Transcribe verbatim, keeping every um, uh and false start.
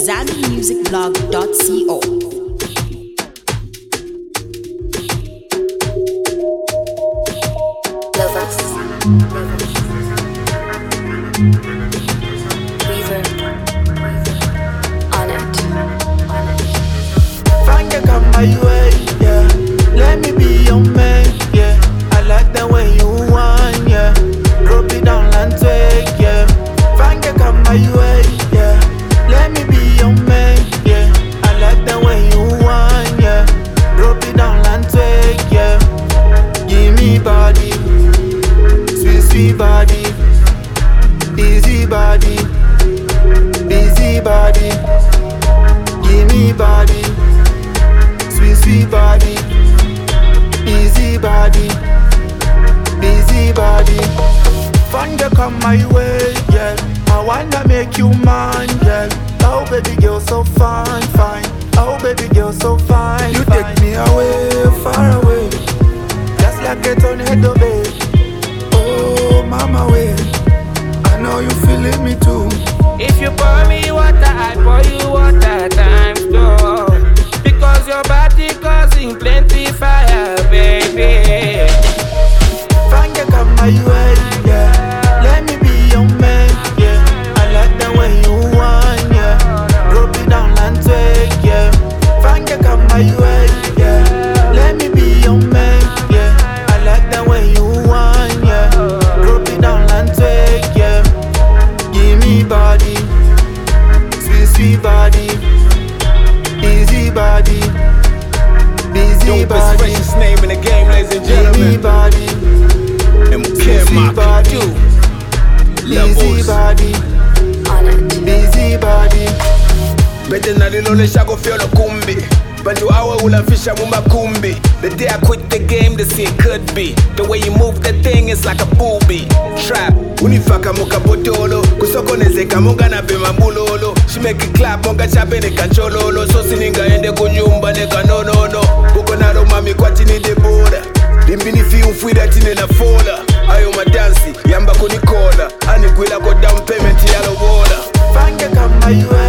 zambi music blog dot co. Love us. Reverb. On it. On it. Find you come my way, yeah. Let me be your man, yeah. I like the way you want, yeah. Drop it down and take, yeah. Find you come my way, yeah. Let me be your man, yeah. I like the way you want, yeah. Drop it down and take, yeah. Give me body, sweet sweet body, easy body, busy body. Give me body, sweet sweet body, easy body, busy body. Fun to come my way, yeah. I wanna make you mine, yeah. Oh baby girl, so fine, fine. Oh baby girl, so fine. You fine. Take me away, far away, just like a tornado, babe. Oh mama way, I know you feeling me too. If you pour me water, I pour you water times two. Because your body causing plenty fire, baby. Find you come my way, yeah. Let me be your man, yeah. I like the way you want, yeah. Drop it down and take, yeah. Find you come my way, yeah. Let me be your man, yeah. I like the way you want, yeah. Drop it down and take, yeah. Give me body, sweet sweet body, easy body, busy body. Freshest name in the game, ladies and Give me gentlemen. body, M K body, easy body, On it. busy body. Better na lilolesha kufyola kumbi bantu awe ulafisha mumakumbi. The day I quit the game, the scene could be. The way you move the thing is like a booby trap. Unifaka muka botolo kusokonezeka munga na bema bulolo. She make it clap munga chape ne kanchololo. So sininga ende kunyumba ne kanonono. Kuko naro mami kwa chini de boda. Dimbini fi umfwida tine na fola. Ayo madansi yamba kunikola. Ani gwila ko down payment yalo woda. Find you come my way.